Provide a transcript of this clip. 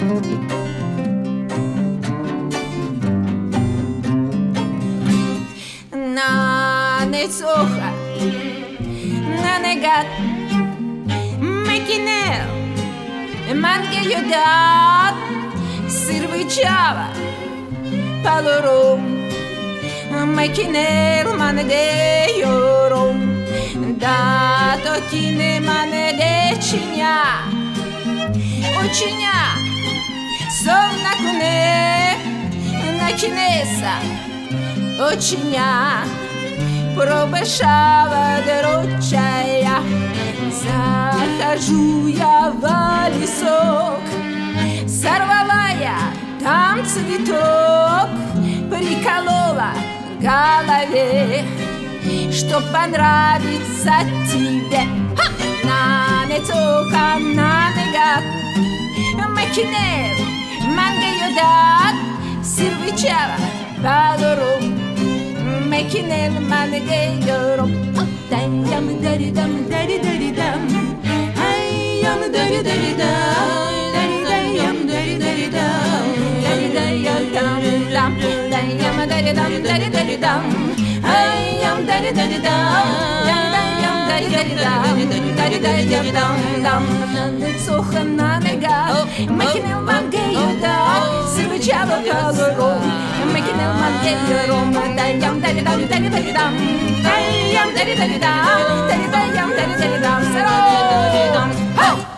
Soja, nanegat, mekinel, mangue yodat, sirvichava, palorum, mekinel manege yorum, da tokine manege chinya, uchinya, som nakune, nakinesa, uchinya. Пробышава дорочая, захожу я в лесок, сорвала я там цветок, приколола к голове, чтоб понравиться тебе. На нецока, на негат, макинев, мангайодат, сирвичава, палорум. Making it manage your dam daddy dum daddy daddy dum. I am daddy daddy dum daddy dum daddy daddy dum daddy daddy dum daddy am daddy dum daddy daddy dum. I am daddy daddy dum daddy daddy dum daddy daddy dum dum. Socha na nega, making it manage your sirvichava palo. Making it manage your dam daddy dum daddy daddy dum. I am daddy daddy dum daddy daddy dum daddy daddy dum.